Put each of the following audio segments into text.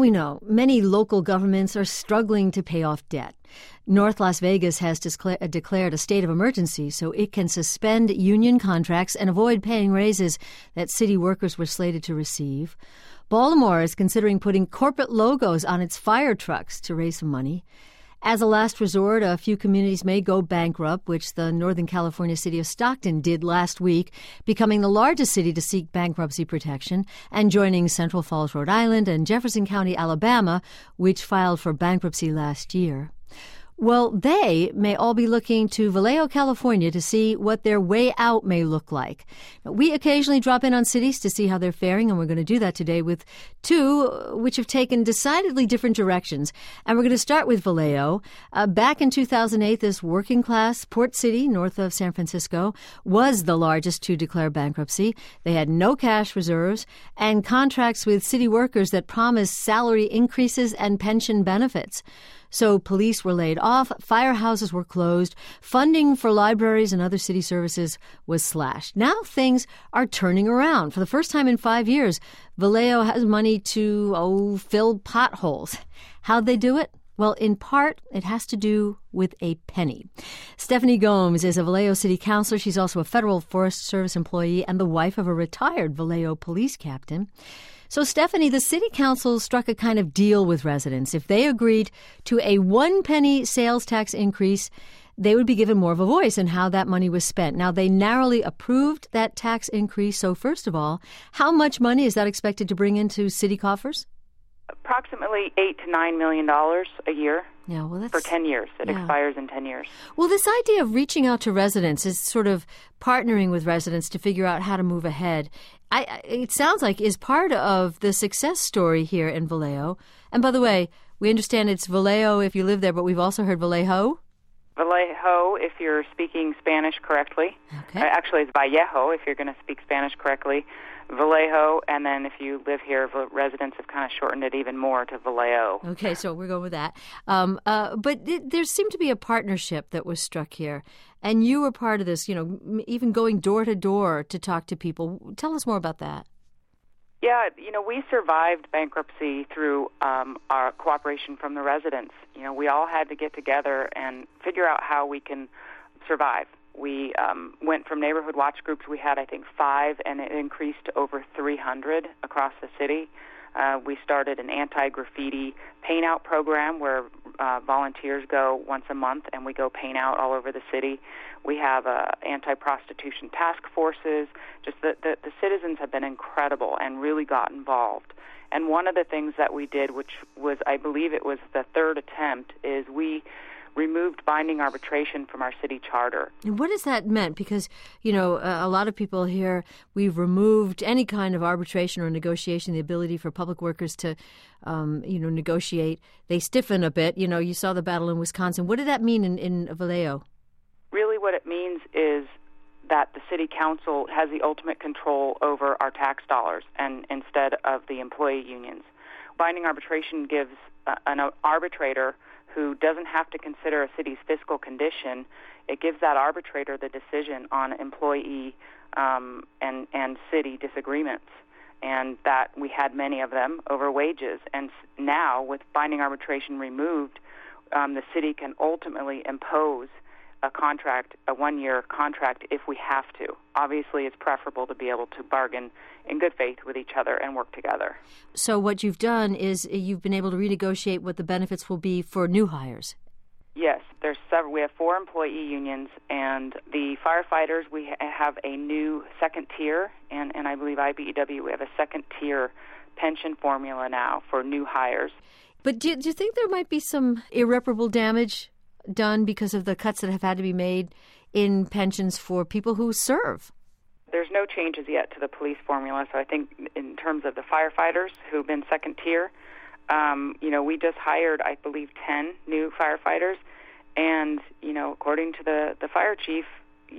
we know, many local governments are struggling to pay off debt. North Las Vegas has declared a state of emergency so it can suspend union contracts and avoid paying raises that city workers were slated to receive. Baltimore is considering putting corporate logos on its fire trucks to raise some money. As a last resort, a few communities may go bankrupt, which the Northern California city of Stockton did last week, becoming the largest city to seek bankruptcy protection and joining Central Falls, Rhode Island, and Jefferson County, Alabama, which filed for bankruptcy last year. Well, they may all be looking to Vallejo, California to see what their way out may look like. Now, we occasionally drop in on cities to see how they're faring, and we're going to do that today with two which have taken decidedly different directions. And we're going to start with Vallejo. Back in 2008, this working-class port city north of San Francisco was the largest to declare bankruptcy. They had no cash reserves and contracts with city workers that promised salary increases and pension benefits. So police were laid off, firehouses were closed, funding for libraries and other city services was slashed. Now things are turning around. For the first time in 5 years, Vallejo has money to, fill potholes. How'd they do it? Well, in part, it has to do with a penny. Stephanie Gomes is a Vallejo city councilor. She's also a federal Forest Service employee and the wife of a retired Vallejo police captain. So, Stephanie, the city council struck a kind of deal with residents. If they agreed to a 1 penny sales tax increase, they would be given more of a voice in how that money was spent. Now, they narrowly approved that tax increase. So, first of all, how much money is that expected to bring into city coffers? Approximately $8 to $9 million a year. Yeah, well, that's for 10 years. It expires in 10 years. Well, this idea of reaching out to residents is sort of partnering with residents to figure out how to move ahead. It sounds like is part of the success story here in Vallejo. And by the way, we understand it's Vallejo if you live there, but we've also heard Vallejo. Vallejo, if you're speaking Spanish correctly. Okay. Actually, it's Vallejo if you're going to speak Spanish correctly. Vallejo, and then if you live here, residents have kind of shortened it even more to Vallejo. Okay, so we're going with that. But there seemed to be a partnership that was struck here, and you were part of this, even going door to door to talk to people. Tell us more about that. Yeah, we survived bankruptcy through our cooperation from the residents. We all had to get together and figure out how we can survive. We went from neighborhood watch groups. We had, I think, 5, and it increased to over 300 across the city. We started an anti-graffiti paint-out program where volunteers go once a month, and we go paint out all over the city. We have anti-prostitution task forces. Just the citizens have been incredible and really got involved. And one of the things that we did, which was, I believe it was the 3rd attempt, is we removed binding arbitration from our city charter. And what has that meant? Because, a lot of people here, we've removed any kind of arbitration or negotiation, the ability for public workers to, negotiate. They stiffen a bit. You saw the battle in Wisconsin. What did that mean in Vallejo? Really what it means is that the city council has the ultimate control over our tax dollars and instead of the employee unions. Binding arbitration gives an arbitrator who doesn't have to consider a city's fiscal condition. It gives that arbitrator the decision on employee and city disagreements, and that we had many of them over wages. And now, with binding arbitration removed, the city can ultimately impose a 1-year contract if we have to. Obviously, it's preferable to be able to bargain in good faith with each other and work together. So what you've done is you've been able to renegotiate what the benefits will be for new hires. Yes, there's several. We have 4 employee unions, and the firefighters, we have a new second tier, and I believe IBEW, we have a second tier pension formula now for new hires. But do you think there might be some irreparable damage done because of the cuts that have had to be made in pensions for people who serve? There's no changes yet to the police formula, so I think in terms of the firefighters who've been second tier, we just hired, I believe, 10 new firefighters, and, according to the fire chief,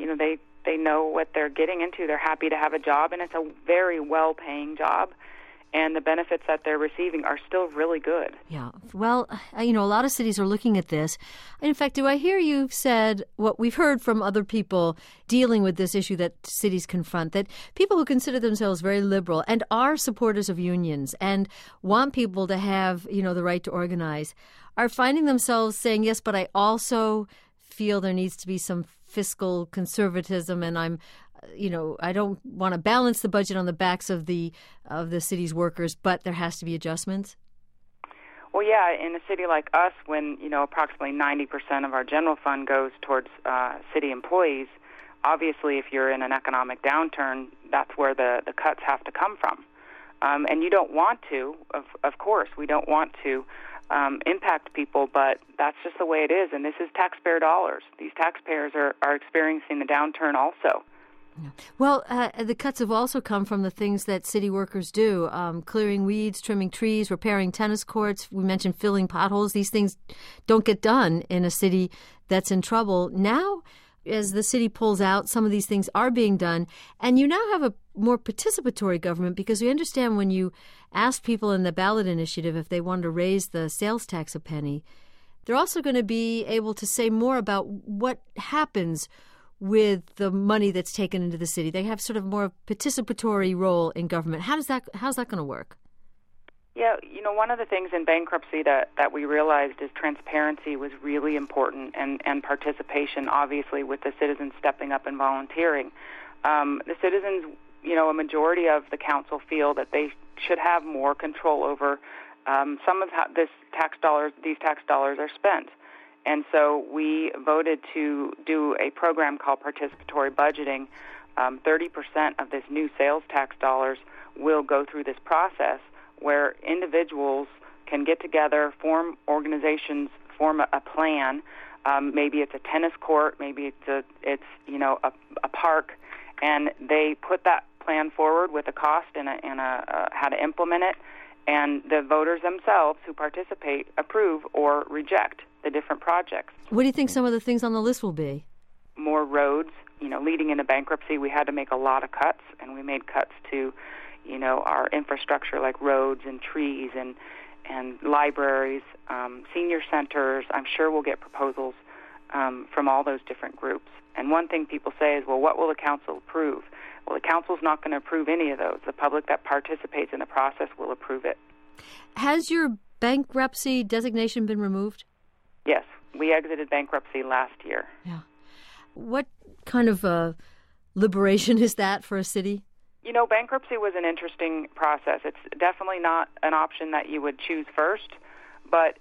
they know what they're getting into. They're happy to have a job, and it's a very well-paying job, and the benefits that they're receiving are still really good. Yeah. Well, a lot of cities are looking at this. In fact, do I hear you've said what we've heard from other people dealing with this issue that cities confront, that people who consider themselves very liberal and are supporters of unions and want people to have, the right to organize, are finding themselves saying, yes, but I also feel there needs to be some fiscal conservatism, and I don't want to balance the budget on the backs of the city's workers, but there has to be adjustments? Well, yeah, in a city like us, when, approximately 90% of our general fund goes towards city employees, obviously if you're in an economic downturn, that's where the cuts have to come from. And you don't want to, of course, we don't want to impact people, but that's just the way it is, and this is taxpayer dollars. These taxpayers are experiencing the downturn also. Well, the cuts have also come from the things that city workers do, clearing weeds, trimming trees, repairing tennis courts. We mentioned filling potholes. These things don't get done in a city that's in trouble. Now, as the city pulls out, some of these things are being done, and you now have a more participatory government, because we understand when you ask people in the ballot initiative if they wanted to raise the sales tax a penny, they're also going to be able to say more about what happens with the money that's taken into the city. They have sort of more participatory role in government. How's that going to work? Yeah, one of the things in bankruptcy that we realized is transparency was really important, and participation, obviously, with the citizens stepping up and volunteering. The citizens, a majority of the council feel that they should have more control over some of how these tax dollars are spent. And so we voted to do a program called participatory budgeting. 30% of this new sales tax dollars will go through this process where individuals can get together, form organizations, form a plan. Maybe it's a tennis court, maybe it's a park, and they put that plan forward with a cost and how to implement it. And the voters themselves who participate approve or reject the different projects. What do you think some of the things on the list will be? More roads. Leading into bankruptcy, we had to make a lot of cuts, and we made cuts to, our infrastructure like roads and trees and libraries, senior centers. I'm sure we'll get proposals from all those different groups. And one thing people say is, well, what will the council approve? Well, the council's not going to approve any of those. The public that participates in the process will approve it. Has your bankruptcy designation been removed? Yes. We exited bankruptcy last year. Yeah. What kind of liberation is that for a city? Bankruptcy was an interesting process. It's definitely not an option that you would choose first. But,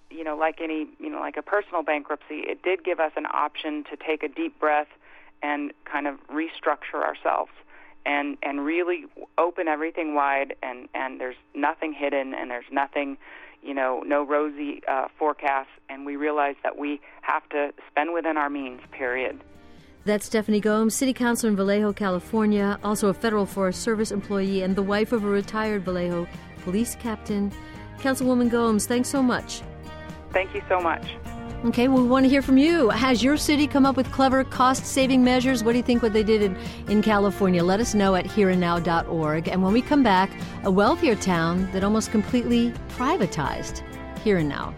like a personal bankruptcy, it did give us an option to take a deep breath and kind of restructure ourselves and really open everything wide, and there's nothing hidden, and there's nothing, no rosy forecasts, and we realized that we have to spend within our means, period. That's Stephanie Gomes, City Councilor in Vallejo, California, also a Federal Forest Service employee and the wife of a retired Vallejo police captain. Councilwoman Gomes, thanks so much. Thank you so much. Okay, well, we want to hear from you. Has your city come up with clever cost-saving measures? What do you think what they did in California? Let us know at hereandnow.org. And when we come back, a wealthier town that almost completely privatized. Here and Now.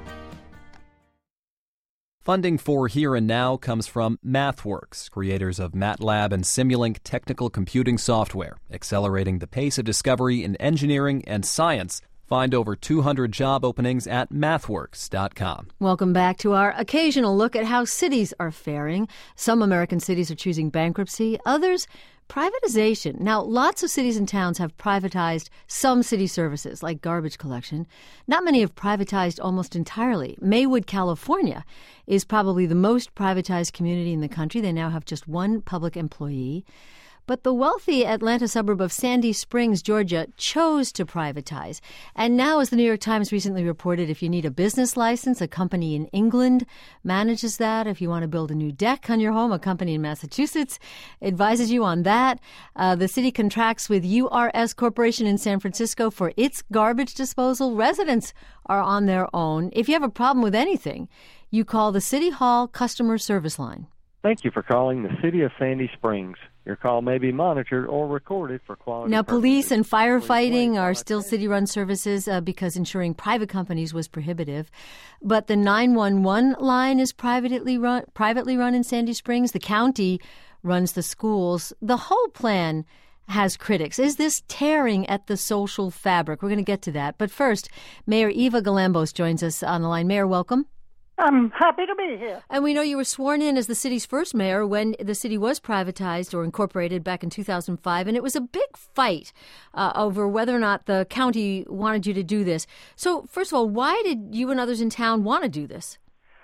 Funding for Here and Now comes from MathWorks, creators of MATLAB and Simulink technical computing software, accelerating the pace of discovery in engineering and science. Find over 200 job openings at mathworks.com. Welcome back to our occasional look at how cities are faring. Some American cities are choosing bankruptcy, others privatization. Now, lots of cities and towns have privatized some city services, like garbage collection. Not many have privatized almost entirely. Maywood, California, is probably the most privatized community in the country. They now have just one public employee. But the wealthy Atlanta suburb of Sandy Springs, Georgia, chose to privatize. And now, as the New York Times recently reported, if you need a business license, a company in England manages that. If you want to build a new deck on your home, a company in Massachusetts advises you on that. The city contracts with URS Corporation in San Francisco for its garbage disposal. Residents are on their own. If you have a problem with anything, you call the City Hall Customer Service Line. Thank you for calling the City of Sandy Springs. Your call may be monitored or recorded for quality Now, purposes. police and firefighting are still city-run services because insuring private companies was prohibitive. But the 911 line is privately run in Sandy Springs. The county runs the schools. The whole plan has critics. Is this tearing at the social fabric? We're going to get to that. But first, Mayor Eva Galambos joins us on the line. Mayor, welcome. I'm happy to be here. And we know you were sworn in as the city's first mayor when the city was privatized or incorporated back in 2005, and it was a big fight over whether or not the county wanted you to do this. So, first of all, why did you and others in town want to do this?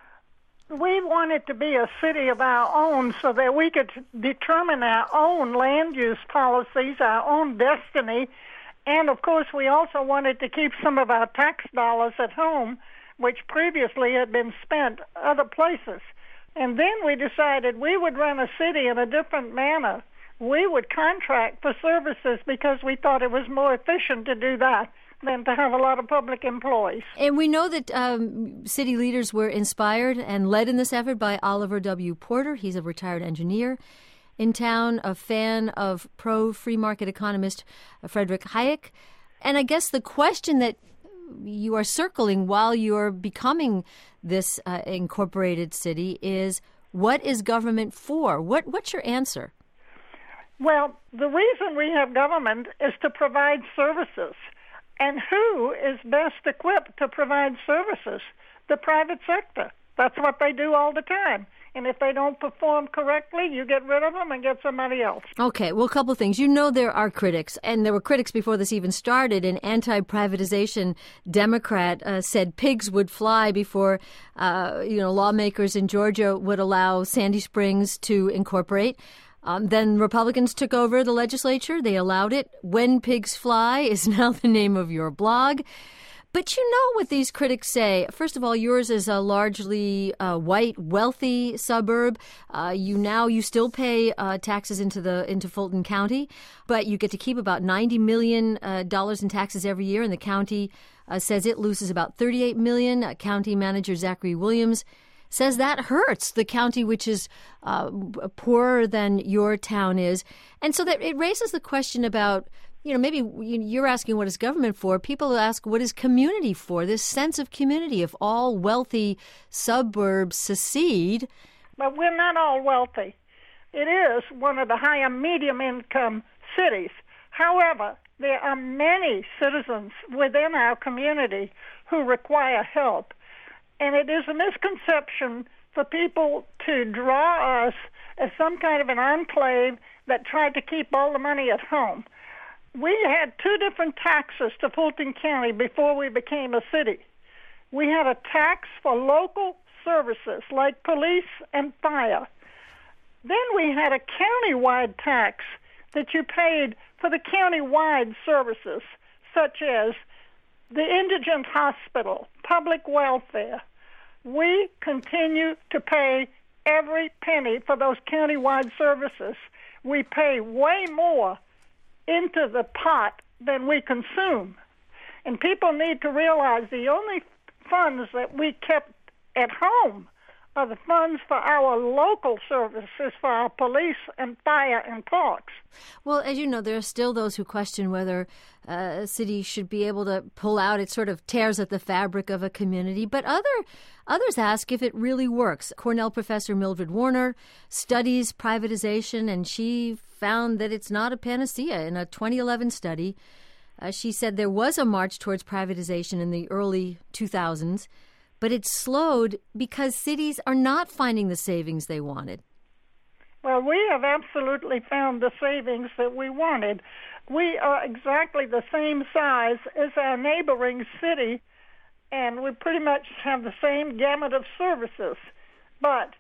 We wanted to be a city of our own so that we could determine our own land use policies, our own destiny, and, of course, we also wanted to keep some of our tax dollars at home, which previously had been spent other places. And then we decided we would run a city in a different manner. We would contract for services because we thought it was more efficient to do that than to have a lot of public employees. And we know that city leaders were inspired and led in this effort by Oliver W. Porter. He's a retired engineer in town, a fan of pro-free market economist Friedrich Hayek. And I guess the question that you are circling while you're becoming this incorporated city is, what is government for? What's your answer? Well, the reason we have government is to provide services. And who is best equipped to provide services? The private sector. That's what they do all the time. And if they don't perform correctly, you get rid of them and get somebody else. Okay, well, a couple of things. You know there are critics, and there were critics before this even started. An anti-privatization Democrat said pigs would fly before, lawmakers in Georgia would allow Sandy Springs to incorporate. Then Republicans took over the legislature. They allowed it. When Pigs Fly is now the name of your blog. But you know what these critics say. First of all, yours is a largely white, wealthy suburb. You still pay taxes into Fulton County, but you get to keep about $90 million in taxes every year, and the county says it loses about $38 million. County manager Zachary Williams says that hurts the county, which is poorer than your town is. And so that it raises the question about, maybe you're asking what is government for. People ask, what is community for? This sense of community. If all wealthy suburbs secede. But we're not all wealthy. It is one of the higher medium-income cities. However, there are many citizens within our community who require help. And it is a misconception for people to draw us as some kind of an enclave that tried to keep all the money at home. We had two different taxes to Fulton County before we became a city. We had a tax for local services like police and fire. Then we had a county-wide tax that you paid for the county-wide services, such as the indigent hospital, public welfare. We continue to pay every penny for those county-wide services. We pay way more into the pot than we consume. And people need to realize the only funds that we kept at home are the funds for our local services, for our police and fire and parks. Well, as you know, there are still those who question whether a city should be able to pull out. It sort of tears at the fabric of a community. But others ask if it really works. Cornell professor Mildred Warner studies privatization, and she found that it's not a panacea. In a 2011 study, she said there was a march towards privatization in the early 2000s, but it slowed because cities are not finding the savings they wanted. Well, we have absolutely found the savings that we wanted. We are exactly the same size as our neighboring city, and we pretty much have the same gamut of services. But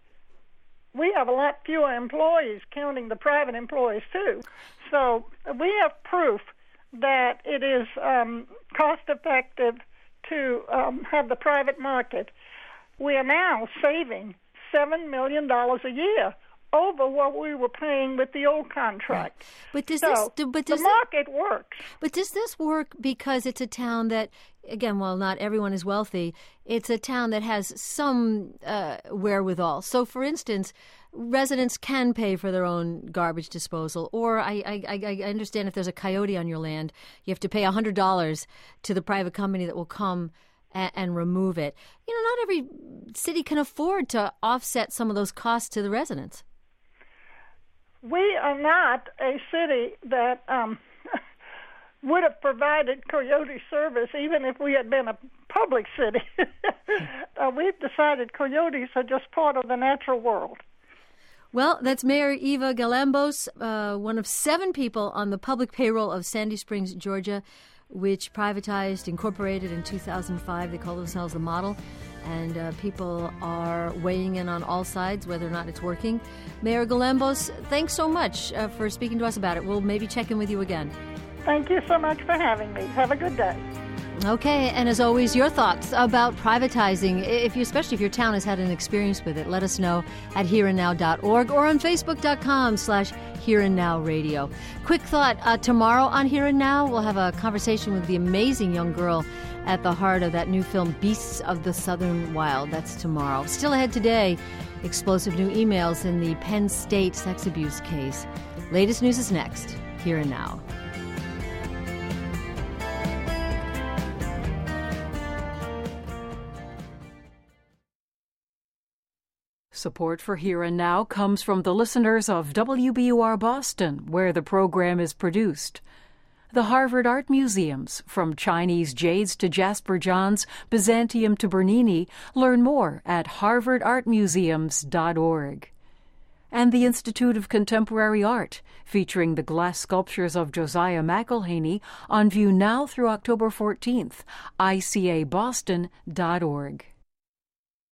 we have a lot fewer employees, counting the private employees, too. So we have proof that it is cost-effective to have the private market. We are now saving $7 million a year over what we were paying with the old contract. But does the market works. But does this work because it's a town that, again, while not everyone is wealthy, it's a town that has some wherewithal? So, for instance, residents can pay for their own garbage disposal, or I understand if there's a coyote on your land, you have to pay $100 to the private company that will come and remove it. You know, not every city can afford to offset some of those costs to the residents. We are not a city that would have provided coyote service even if we had been a public city. We've decided coyotes are just part of the natural world. Well, that's Mayor Eva Galambos, one of 7 people on the public payroll of Sandy Springs, Georgia, which privatized, incorporated in 2005. They call themselves the model. And people are weighing in on all sides, whether or not it's working. Mayor Galambos, thanks so much for speaking to us about it. We'll maybe check in with you again. Thank you so much for having me. Have a good day. Okay, and as always, your thoughts about privatizing, especially if your town has had an experience with it, let us know at hereandnow.org or on facebook.com/hereandnowradio. Quick thought, tomorrow on Here and Now, we'll have a conversation with the amazing young girl at the heart of that new film, Beasts of the Southern Wild. That's tomorrow. Still ahead today, explosive new emails in the Penn State sex abuse case. Latest news is next, Here and Now. Support for Here and Now comes from the listeners of WBUR Boston, where the program is produced. The Harvard Art Museums, from Chinese jades to Jasper Johns, Byzantium to Bernini. Learn more at harvardartmuseums.org. And the Institute of Contemporary Art, featuring the glass sculptures of Josiah McElhaney, on view now through October 14th, icaboston.org.